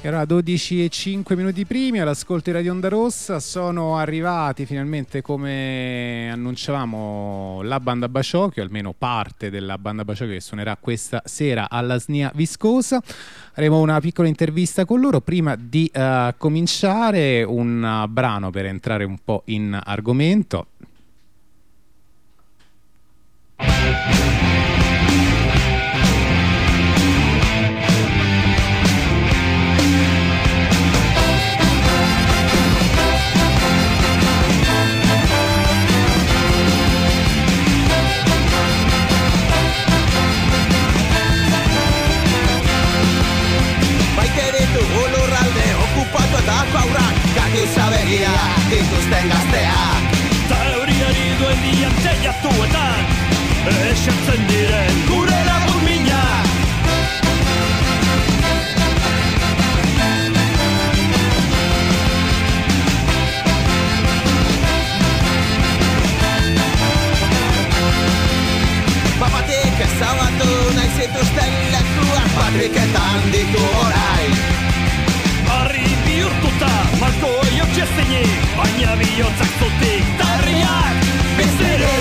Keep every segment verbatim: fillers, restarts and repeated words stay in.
Era dodici e cinque minuti primi all'ascolto di Radio Onda Rossa. Sono arrivati finalmente, come annunciavamo, la banda Baciocchio, almeno parte della banda Baciocchio, che suonerà questa sera alla S N I A Viscosa. Avremo una piccola intervista con loro. Prima di uh, cominciare, un uh, brano per entrare un po' in argomento. Da paura, kaki sabegia, dituzten gaztea. Teoriari duen dian teiatuetan, esertzen diren gure lagun mina. Papatik ezabatu nahi zituzten lekuak, patriketan ditu orain. Malko eotxeztini, baina bihotzak zutik tarriak bizere.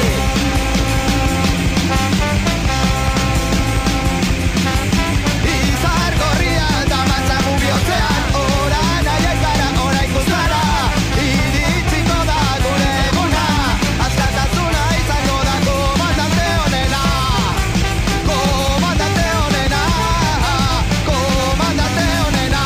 Izar gorria da matzamu bihotzean, ora nahiak gara, ora ikustara. Iritziko da gure eguna, askatasuna izango da komandante honena. Komandante honena, komandante honena.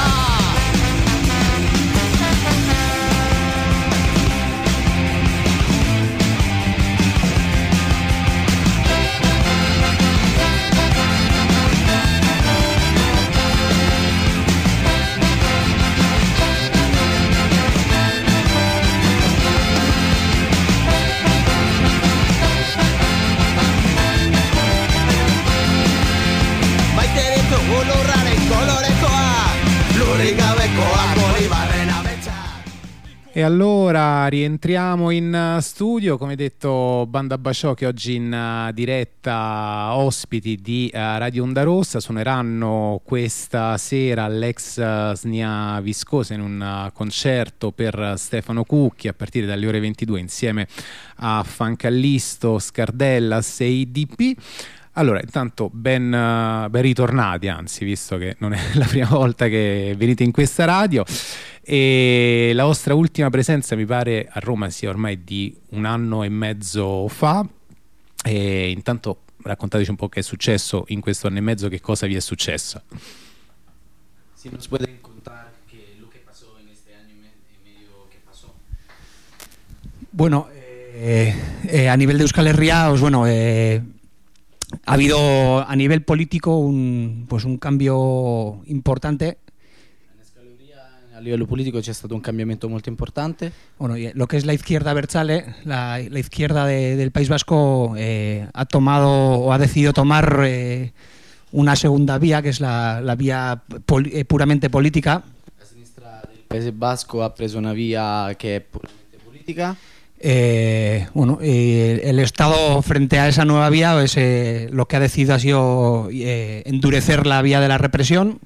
E allora rientriamo in studio. Come detto, banda Baciocchio oggi in diretta, ospiti di Radio Onda Rossa. Suoneranno questa sera all'ex S N I A Viscosa in un concerto per Stefano Cucchi a partire dalle ore ventidue insieme a Fancallisto, Scardellas e I D P. Allora, intanto ben, ben ritornati, anzi, visto che non è la prima volta che venite in questa radio. E la vostra ultima presenza mi pare a Roma sia ormai di un anno e mezzo fa. E intanto raccontateci un po' che è successo in questo anno e mezzo, che cosa vi è successo. Si nos pueden contar que lo que pasó en este año y medio que pasó. Bueno, eh, eh, a nivel de Euskal Herria, pues bueno, eh, ha habido a nivel político un, pues un cambio importante. A livello politico c'è stato un cambiamento molto importante. Bueno, lo que es la izquierda abertzale, la, la izquierda de, del País Vasco eh, ha tomado o ha decidido tomar eh, una segunda vía, que es la, la vía pol, eh, puramente política. La sinistra del Paese Basco ha preso una vía que es puramente política. Eh, bueno, eh, el Estado frente a esa nueva vía, pues, eh, lo que ha decidido ha sido eh, endurecer la vía de la represión.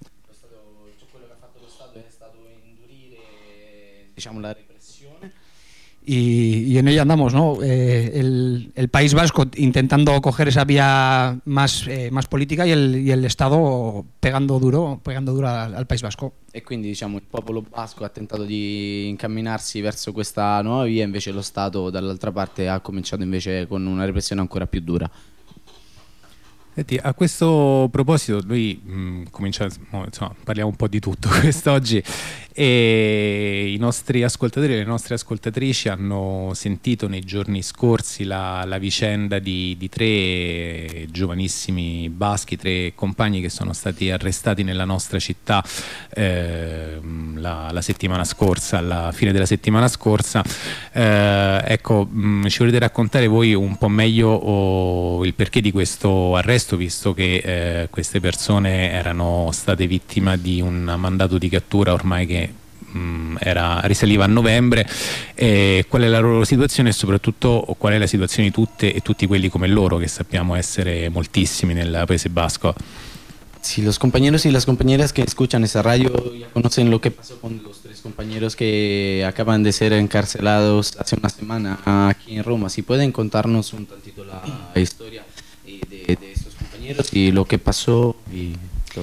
Diciamo la repressione. Y, y en ello andamos, ¿no? Eh, el, el País Vasco intentando coger esa vía más, eh, más política y el, y el Estado pegando duro, pegando duro al, al País Vasco. E quindi diciamo il popolo basco ha tentato di incamminarsi verso questa nuova via, invece lo Stato dall'altra parte ha cominciato invece con una repressione ancora più dura. Senti, a questo proposito noi mh, cominciamo, insomma, parliamo un po' di tutto quest'oggi, e i nostri ascoltatori e le nostre ascoltatrici hanno sentito nei giorni scorsi la, la vicenda di, di tre giovanissimi baschi, tre compagni che sono stati arrestati nella nostra città eh, la, la settimana scorsa, alla fine della settimana scorsa. Eh, ecco, mh, ci volete raccontare voi un po' meglio oh, il perché di questo arresto, visto che eh, queste persone erano state vittima di un mandato di cattura ormai che mh, era, risaliva a novembre, e qual è la loro situazione e soprattutto qual è la situazione di tutte e tutti quelli come loro, che sappiamo essere moltissimi nel Paese Basco. Si los compañeros y las compañeras que escuchan esa radio ya conocen lo que pasó con los tres compañeros que acaban de ser encarcelados hace una semana aquí en Roma, si pueden contarnos un tantito la historia de, de estos compañeros y lo que pasó y todo.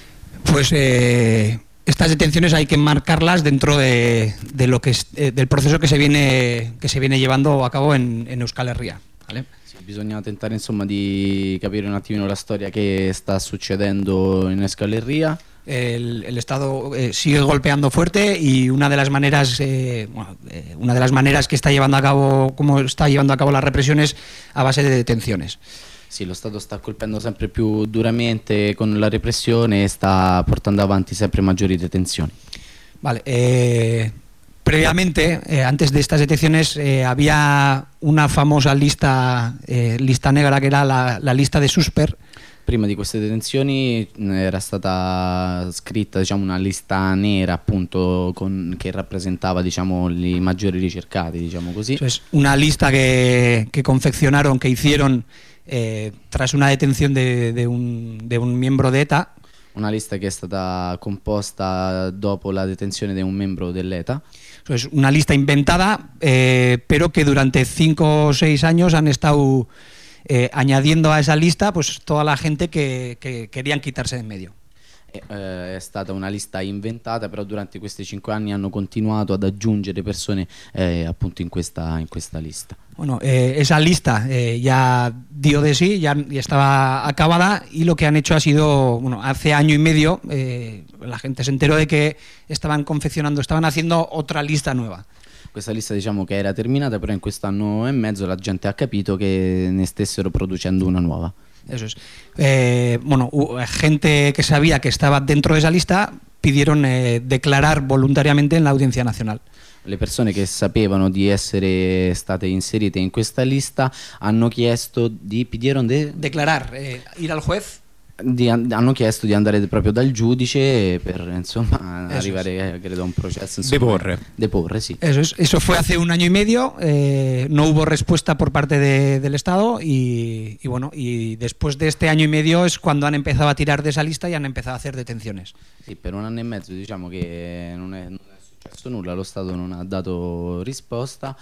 Pues eh, estas detenciones hay que marcarlas dentro de, de lo que es, eh, del proceso que se viene que se viene llevando a cabo en, en Euskal Herria, ¿vale? Bisogna tentare insomma di capire un attimino la storia che sta succedendo in Euskal Herria. El, el Estado eh, sigue golpeando fuerte y una de las maneras eh, bueno, eh, una de las maneras que está llevando a cabo como está llevando a cabo las represiones a base de detenciones. Sì, lo Stato sta colpendo sempre più duramente con la repressione e sta portando avanti sempre maggiori detenzioni. Vale, eh, previamente, eh, antes de estas detenciones, eh, había una famosa lista, eh, lista negra que era la, la lista de Susper. Prima di queste detenzioni era stata scritta, diciamo, una lista nera appunto con, che rappresentava, diciamo, i maggiori ricercati, diciamo così. Es una lista que, que confeccionaron, que hicieron eh, tras una detención de, de, un, de un miembro de ETA. Una lista che è stata composta dopo la detenzione di un membro dell'ETA. Es una lista inventada, eh, pero que durante cinco o seis años han estado eh, añadiendo a esa lista pues toda la gente que, que querían quitarse de en medio. Eh, è stata una lista inventata, però durante questi cinque anni hanno continuato ad aggiungere persone eh, appunto in questa, in questa lista. Bueno, eh, esa lista eh, ya dio de sí, ya, ya estaba acabada y lo que han hecho ha sido, bueno, hace año y medio eh, la gente se enteró de que estaban confeccionando, estaban haciendo otra lista nueva. Questa lista diciamo che era terminata, però in quest'anno e mezzo la gente ha capito che ne stessero producendo una nuova. Eso es. Eh, bueno, gente que sabía que estaba dentro de esa lista pidieron eh, declarar voluntariamente en la Audiencia Nacional. Le persone che sapevano di essere state inserite in questa lista hanno chiesto di pidieron de declarar, eh, ir al juez. Di, hanno chiesto di andare proprio dal giudice per insomma Eso arrivare es. credo a un processo insomma, deporre deporre sí. Eso es, eso fue hace un año y medio, eh, no hubo respuesta por parte de, del Estado y, y bueno, y después de este año y medio es cuando han empezado a tirar de esa lista y han empezado a hacer detenciones. Sì, per un anno e mezzo diciamo che non è, non è successo nulla, lo Stato non ha dato risposta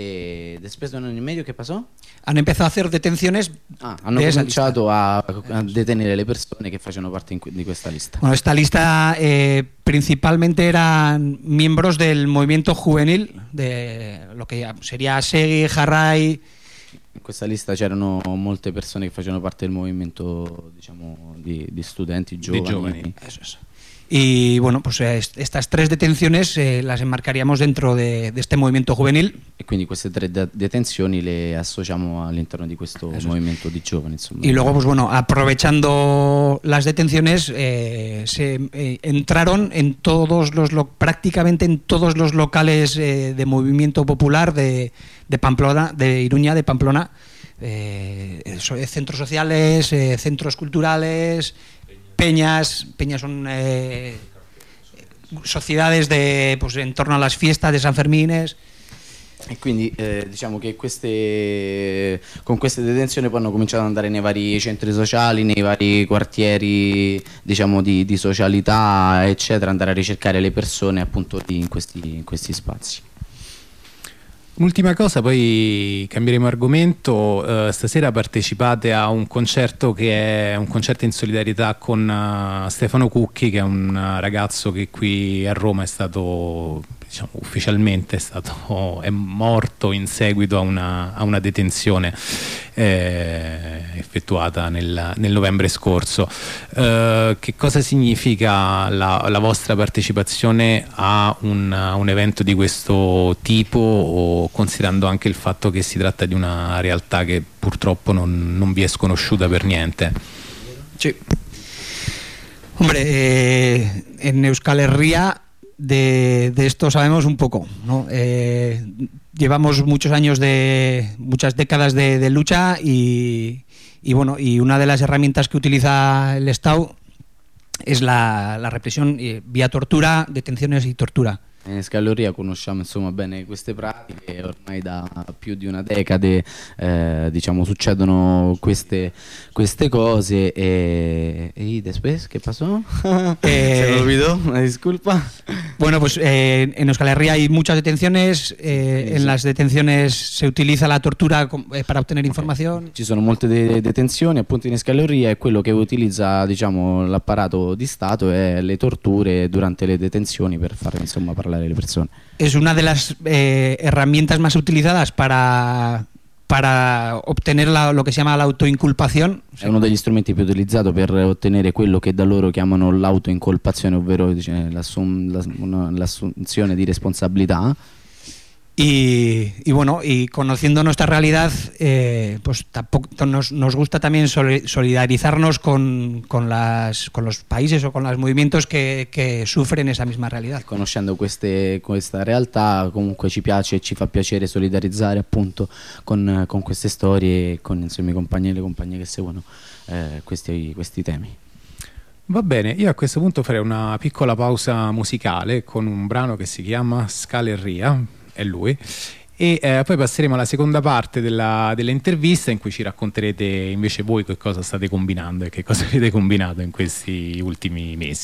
e después de un año y medio che pasó? Han empezado a hacer detenciones. Ah, hanno de cominciato a, a detenere le persone che facevano parte in, di questa lista. Bueno, esta lista eh, principalmente eran miembros del movimiento juvenil, de lo que sería Segi, Jarrai. In questa lista c'erano molte persone che facevano parte del movimento, diciamo, di, di studenti giovani. Di giovani. Eso es. Y bueno, pues eh, estas tres detenciones eh, las enmarcaríamos dentro de, de este movimiento juvenil. E quindi queste tre de detenzioni le associamo all'interno di questo Eso movimento di giovani. Insomma. Y luego, pues bueno, aprovechando las detenciones, eh, se eh, entraron en todos los lo prácticamente en todos los locales eh, de movimiento popular de, de Pamplona, de Iruña, de Pamplona, eh, centros sociales, eh, centros culturales. Peñas, peñas son eh, sociedades de, pues, en torno a las fiestas de San Fermines. E quindi eh, diciamo che queste, con queste detenzioni poi hanno cominciato ad andare nei vari centri sociali, nei vari quartieri diciamo di, di socialità eccetera, andare a ricercare le persone appunto di, in, questi, in questi spazi. Un'ultima cosa, poi cambieremo argomento. Uh, stasera partecipate a un concerto che è un concerto in solidarietà con uh, Stefano Cucchi, che è un uh, ragazzo che qui a Roma è stato, diciamo, ufficialmente è stato è morto in seguito a una, a una detenzione eh, effettuata nel, nel novembre scorso. Uh, che cosa significa la, la vostra partecipazione a un, a un evento di questo tipo, o considerando anche il fatto che si tratta di una realtà che purtroppo non, non vi è sconosciuta per niente? Sí. Hombre, eh, en Euskal Herria de, de esto sabemos un poco, ¿no? Eh, llevamos muchos años de muchas décadas de, de lucha y, y bueno, y una de las herramientas que utiliza el Estado es la, la represión eh, vía tortura, detenciones y tortura. In Scaleria conosciamo insomma bene queste pratiche, ormai da più di una decade eh, diciamo succedono queste, queste cose e, y después, ¿qué pasó? Eh, Se me olvidó, una disculpa. Bueno, pues eh, en Euskal Herria hay muchas detenciones, eh, Sí, en sí. las detenciones se utiliza la tortura com- eh, para obtener información. Ci sono molte de- detenzioni appunto in Scaleria e quello che utilizza diciamo l'apparato di Stato è le torture durante le detenzioni per far insomma parlare le persone. Es una de las eh, herramientas más utilizadas para, para obtener la- lo que se llama la autoinculpación. È uno degli strumenti più utilizzato per ottenere quello che da loro chiamano l'autoincolpazione, ovvero dice, l'assum- l'ass- una- l'assunzione di responsabilità. Y, y bueno, y conociendo nuestra realidad, eh, pues tampoco nos, nos gusta también soli- solidarizarnos con, con, las, con los países o con los movimientos que, que sufren esa misma realidad. Conoscendo queste- questa realtà comunque ci piace e ci fa piacere solidarizzare appunto con, con queste storie e con insomma, i compagni e le compagne che seguono eh, questi, questi temi. Va bene, io a questo punto farei una piccola pausa musicale con un brano che si chiama Scaleria, è lui, e eh, poi passeremo alla seconda parte della, dell'intervista in cui ci racconterete invece voi che cosa state combinando e che cosa avete combinato in questi ultimi mesi.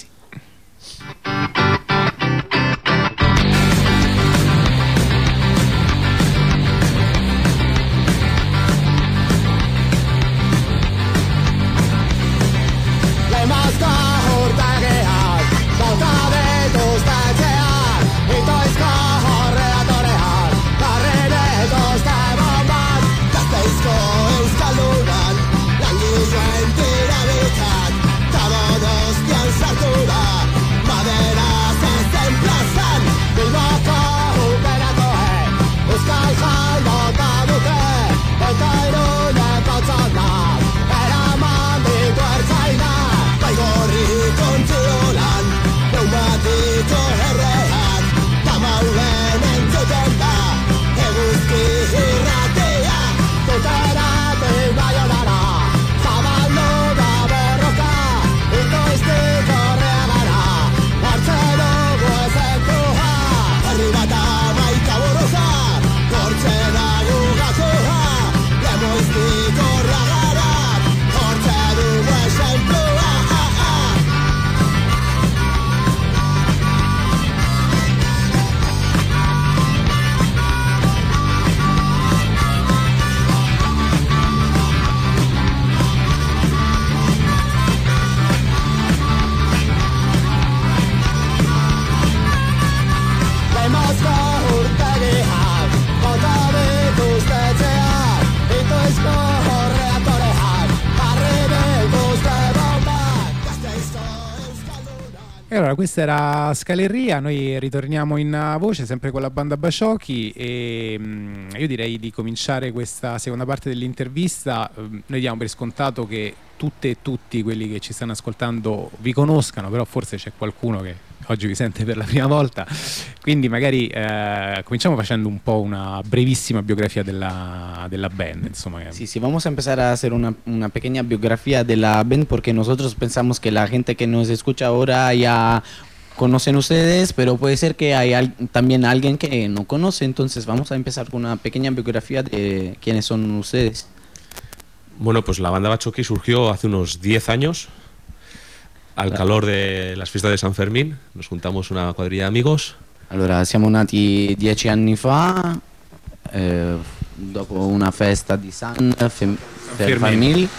Lemazda urtegiak, bauta dituztetzeak, itoizko horreatoreak, garriretuzte bombat, Gasteizko euskaldunan, langiluen tirabitzak, tabo dostian sartu da, madera zezen plazan, Bilboko uperatoek, euskal jaldota dute, eta iruneko txonak, eraman ditu ertzainak, Baigorri kontziolan, pneumatiko herrean, tamaulen entzuten da, eguzki irratia, tuteratik Baionara, zabaldu da borroka, itoiztik horrea gara, hartzen dugu ezentua, herri bat amaika burruka, hortzen dugu gazua, lemoiztik horra gara, hortzen dugu ezentua. Lemazko urtegiak, bota dituztetzeak, itoizko horreatoreak, jarri dituzte bombak, Gasteizko euskaldunan. E allora, questa era Scaleria, noi ritorniamo in uh, voce sempre con la banda Baciocchi e mm, io direi di cominciare questa seconda parte dell'intervista. Mm, noi diamo per scontato che tutte e tutti quelli che ci stanno ascoltando vi conoscano, però forse c'è qualcuno che oggi vi sente per la prima volta, quindi magari eh, cominciamo facendo un po' una brevissima biografia della, della band, insomma. che- Sí, sí, vamos a empezar a hacer una, una pequeña biografía de la band porque nosotros pensamos que la gente que nos escucha ahora ya conocen ustedes, pero puede ser que hay al- también alguien que no conoce, entonces vamos a empezar con una pequeña biografía de quiénes son ustedes. Bueno, pues la banda Baciocchi surgió hace unos diez años, al calor de las fiestas de San Fermín. Nos juntamos una cuadrilla de amigos. Allora, siamo nati dieci anni fa, eh, dopo una festa di San Fem- Fermín. Fermín.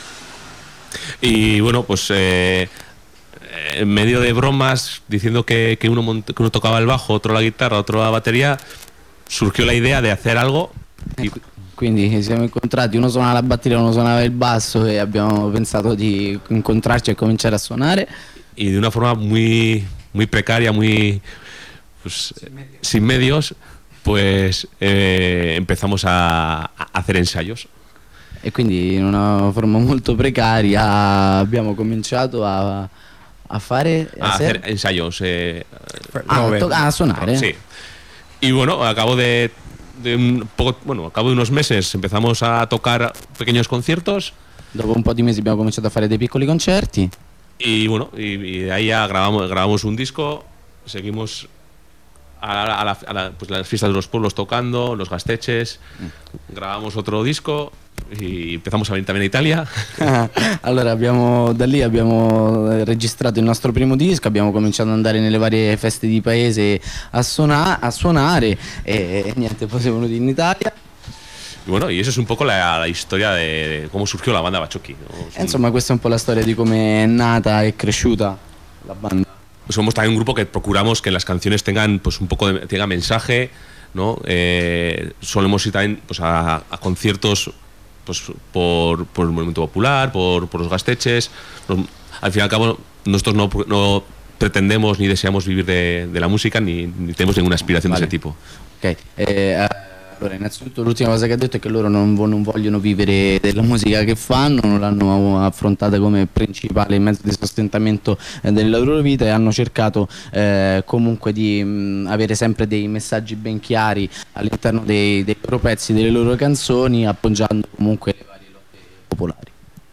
Y bueno, pues eh, en medio de bromas, diciendo que, que, uno mont- que uno tocaba el bajo, otro la guitarra, otro la batería, surgió la idea de hacer algo. Y, Quindi ci siamo incontrati, uno suonava la batteria, uno suonava il basso e abbiamo pensato di incontrarci e cominciare a suonare. y de una forma muy, muy precaria, muy pues, sin medios, pues eh, empezamos a, a hacer ensayos. E quindi in una forma molto precaria abbiamo cominciato a, a fare... A hacer- hacer ensayos. eh, ah, Robert. to- a suonare. Sí. Y bueno, a cabo de, de un poco, bueno, a cabo de unos meses empezamos a tocar pequeños conciertos Dopo un po' di mesi abbiamo cominciato a fare dei piccoli concerti y bueno, y, y de ahí ya grabamos, grabamos un disco, seguimos a, a la- a la- pues, las fiestas de los pueblos tocando, los gasteches, grabamos otro disco y empezamos a venir también a Italia. Allora abbiamo, da lì abbiamo eh, registrato il nostro primo disco, abbiamo cominciato ad andare nelle varie feste di paese a, suona- a suonare e, e niente, poi siamo venuti in Italia. Y bueno, y eso es un poco la, la historia de, de cómo surgió la banda Bachoqui, ¿no? Es E un- insomma questa è un po' la storia di come è nata e cresciuta la banda. somos también un grupo que procuramos que las canciones tengan pues un poco de tengan mensaje, ¿no? Eh, solemos ir también pues a, a conciertos pues por, por el movimiento popular, por, por los gasteches. Nos- al fin y al cabo nosotros no, no pretendemos ni deseamos vivir de, de la música ni, ni tenemos ninguna aspiración Vale. de ese tipo. Ok, eh, eh, allora innanzitutto l'ultima cosa che ha detto è che loro non, vo- non vogliono vivere della musica che fanno, non l'hanno affrontata come principale mezzo di sostentamento eh, della loro vita e hanno cercato eh, comunque di mh, avere sempre dei messaggi ben chiari all'interno dei, dei loro pezzi, delle loro canzoni, appoggiando comunque le varie lotte popolari.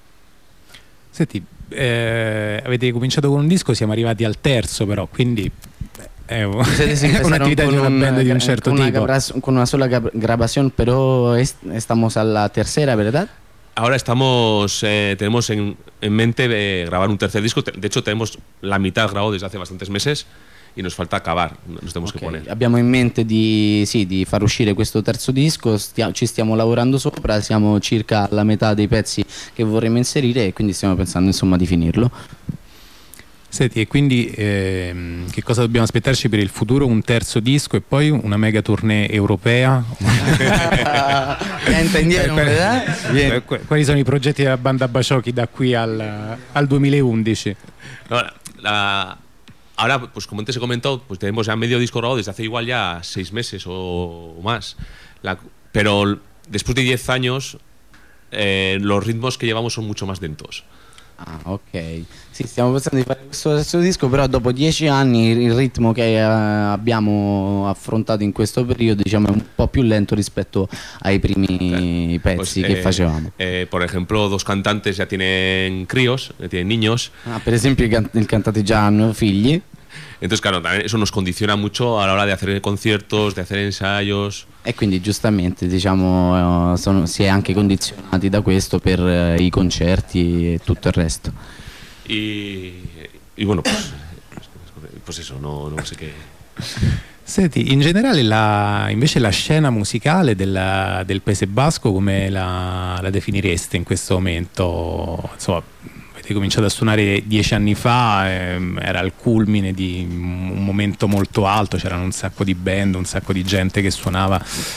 Senti, eh, avete cominciato con un disco, siamo arrivati al terzo però, quindi beh, è un- Ustedes è empezaron un'attività di con, una un- band di un gra- certo con una, tipo. gabra- con una sola gab- grabación, pero es- estamos a la tercera, ¿verdad? Ahora estamos, eh, tenemos en, en mente eh, grabar un tercer disco. Te- De hecho, tenemos la mitad grabado desde hace bastantes meses y nos falta acabar. Nos tenemos Ok, que poner. abbiamo in mente di, sì, di far uscire questo terzo disco, stia- ci stiamo lavorando sopra, siamo circa alla metà dei pezzi che vorremmo inserire e quindi stiamo pensando insomma di finirlo. Senti, e quindi ehm, che cosa dobbiamo aspettarci per il futuro? Un terzo disco e poi una mega tournée europea? Ya entendieron, ¿verdad? Bien. Eh, qu- Quali sono i progetti della banda Bachoqui da qui al, al duemilaundici? No, la- la- ahora, pues como antes he comentado, pues tenemos ya medio disco grabado desde hace igual ya seis meses o, o más. La- pero l- después de diez años, eh, los ritmos que llevamos son mucho más lentos. Ah, ok. Sì, stiamo pensando di fare questo terzo disco, però dopo dieci anni il il ritmo che eh, abbiamo affrontato in questo periodo diciamo è un po' più lento rispetto ai primi pezzi Pues, che eh, facevamo. eh, por ejemplo, dos cantantes ya tienen críos, ya tienen niños. Ah, per esempio i, can- i cantanti già hanno figli. Entonces, claro, también eso nos condiciona mucho a la hora de hacer conciertos, de hacer ensayos. E quindi giustamente diciamo eh, sono- si è anche condizionati da questo per eh, i concerti e tutto il resto. Y, y bueno, pues, pues eso, no, no sé qué. Senti, in generale la, invece la scena musicale della- del Paese Basco come la, la definireste in questo momento? Insomma, avete cominciato a suonare dieci anni fa, ehm, era il culmine di un momento molto alto, c'erano un sacco di band, un sacco di gente che suonava.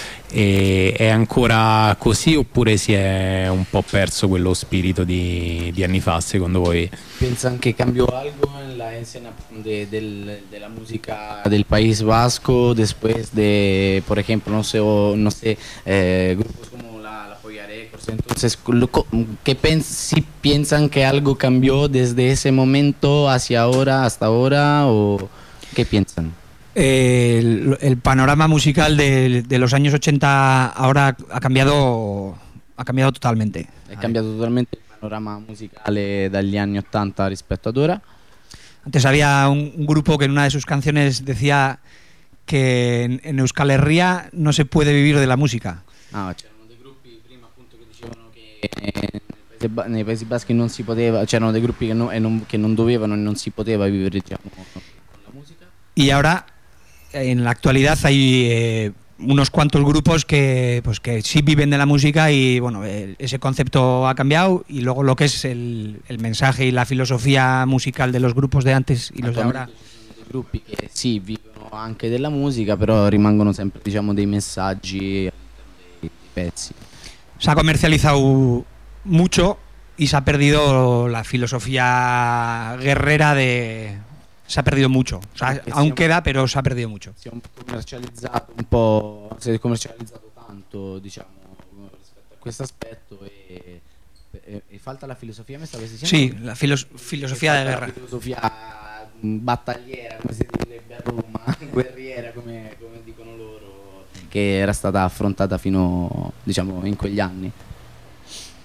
E è ancora così oppure si è un po' perso quello spirito di, di anni fa, secondo voi? ¿Piensan que cambió algo en la escena de, del- de la música del País Vasco después de, por ejemplo, no sé, o- no sé eh, grupos como la, la Polla Records? Entonces, lo co- ¿qué pen- si piensan que algo cambió desde ese momento hacia ahora, hasta ahora, o qué piensan? Eh, el, el panorama musical de, de los años ochenta ahora ha cambiado, ha cambiado totalmente. È cambiato totalmente il panorama musicale dagli anni ottanta rispetto ad ora. Antes había un, un grupo que en una de sus canciones decía que en, en Euskal Herria no se puede vivir de la música. Ah, c'erano dei gruppi prima appunto che dicevano che eh, nei Paesi Ba- nei Paesi Baschi non si poteva, c'erano dei gruppi che, no- e non, che non dovevano e non si poteva vivere diciamo con la musica. Y ahora, en la actualidad, hay eh, unos cuantos grupos que, pues, que sí viven de la música y bueno, eh, ese concepto ha cambiado y luego lo que es el, el mensaje y la filosofía musical de los grupos de antes y los de ahora. Attualmente ci sono dei gruppi che sì, vivono anche della musica, però rimangono sempre diciamo dei messaggi all'interno dei, dei pezzi. Se ha comercializado mucho y se ha perdido la filosofía guerrera de... Se ha perdido mucho. O sea, Perché aún siamo- queda, pero se ha perdido mucho. Si è un po' commercializzato un po', si è commercializzato tanto diciamo rispetto a questo aspetto e, e, e falta la filosofia, mi stavi dicendo? Sí, la filos- filosofía de guerra. La filosofia mh, battagliera, come si direbbe a Roma, guerriera come, come dicono loro, che era stata affrontata fino diciamo in quegli anni.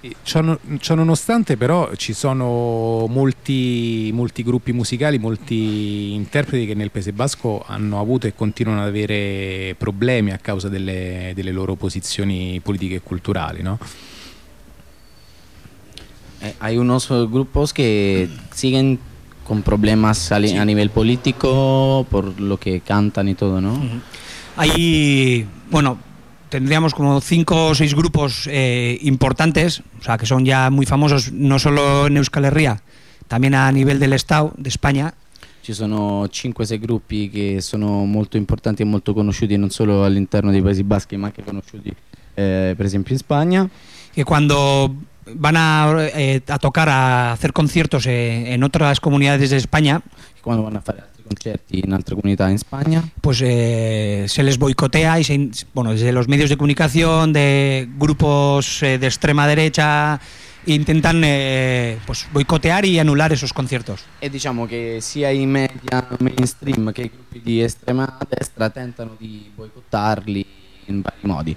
Ciò, ciò nonostante però ci sono molti, molti gruppi musicali, molti interpreti che nel Paese Basco hanno avuto e continuano ad avere problemi a causa delle, delle loro posizioni politiche e culturali, ¿no? Eh, hay unos eh, grupos que siguen con problemas a, Sí. a nivel político por lo que cantan y todo, ¿no? Ujú. Hay, bueno, tendríamos como cinco o seis grupos eh, importantes, o sea, que son ya muy famosos, no solo en Euskal Herria, también a nivel del Estado, de España. Ci sono cinque sei gruppi che sono molto importanti e molto conosciuti non solo all'interno dei Paesi Baschi ma anche conosciuti eh, per esempio in Spagna. Que cuando van a, eh, a tocar, a hacer conciertos eh, en otras comunidades de España, Quando vanno a fare altri concerti in altre comunità in Spagna pues eh, se les boicotea y se, in- bueno, desde los medios de comunicación, de grupos eh, de extrema derecha, intentan eh, pues boicotear y anular esos conciertos. e diciamo che sia i media mainstream che i gruppi di estrema destra tentano di boicottarli in vari modi.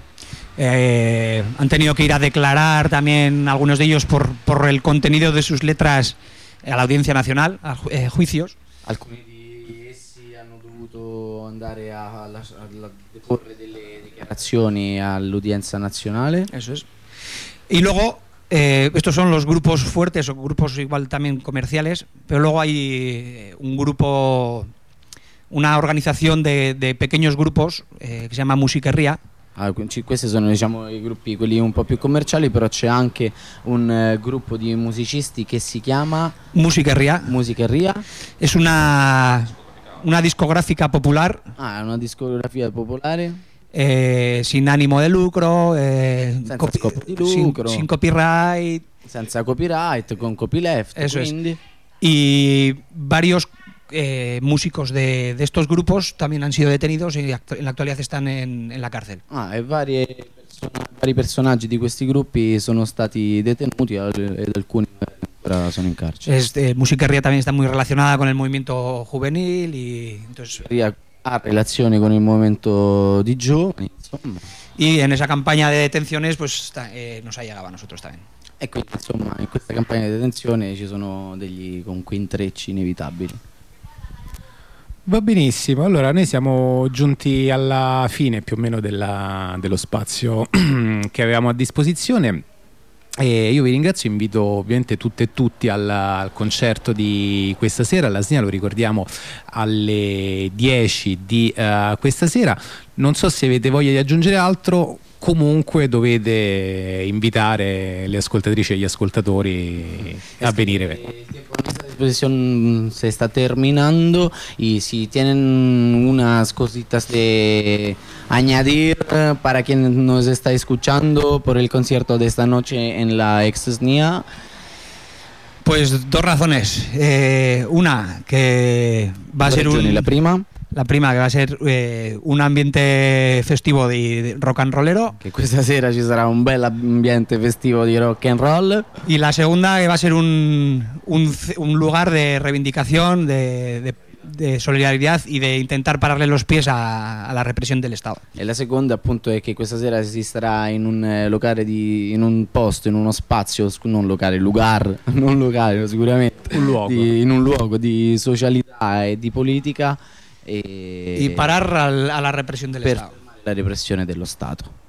Eh, han tenido que ir a declarar también algunos de ellos por, por el contenido de sus letras a la Audiencia Nacional, a ju- eh, juicios. Alcuni di essi hanno dovuto andare a, alla- alla- deporre delle dichiarazioni all'udienza nazionale. Eso es. Y luego, eh, estos son los grupos fuertes o grupos igual también comerciales, pero luego hay eh, un grupo, una organización de, de pequeños grupos eh, que se llama Musiquerría. Ah, ci- questi sono diciamo i gruppi quelli un po' più commerciali, però c'è anche un eh, gruppo di musicisti che si chiama Musiquerría Musicheria. es una, una discográfica popular Ah, è una discografia popolare eh, sin ánimo de lucro, eh, Senza copi- scopo di sin, lucro. sin copyright senza copyright, con copyleft, Eso es. quindi y varios eh, músicos de, de estos grupos también han sido detenidos y actu- en la actualidad están en, en la cárcel. ah, e varie persona- vari personaggi di questi gruppi sono stati detenuti al- ed alcuni ancora sono in carcere. Es, eh, Musiquerría también está muy relacionada con el movimiento juvenil y entonces Musicheria ha relazioni con il movimento di giovani, insomma. y en esa campaña de detenciones pues está- eh, nos ha llegado a nosotros también. E quindi insomma in questa campagna di detenzione ci sono degli comunque intrecci inevitabili. Va benissimo, allora noi siamo giunti alla fine più o meno della- dello spazio che avevamo a disposizione e io vi ringrazio, invito ovviamente tutte e tutti al, al concerto di questa sera, all'Asnia, lo ricordiamo alle dieci di eh, questa sera. Non so se avete voglia di aggiungere altro, comunque dovete invitare le ascoltatrici e gli ascoltatori a venire. El tiempo a nuestra disposición se está terminando y si tienen unas cositas de añadir eh, para quien nos está escuchando por el concierto de esta noche en la Exesnia. Pues dos razones. Eh, una, que va a ser un, la prima, la prima, que va a ser eh, un ambiente festivo de, de rock and rollero. che questa sera ci sarà un bel ambiente festivo di rock and roll. Y la segunda, que va a ser un, un, c- un lugar de reivindicación, de, de- de solidaridad y de intentar pararle los pies a, a la represión del Estado. E la seconda appunto è che questa sera si starà in un eh, locale di, in un posto, in uno spazio, scu- non locale, lugar, non locale sicuramente, Un luogo. di- in un luogo di socialità e di politica e Y parar al- a la represión del per Estado. fermare la repressione dello Stato.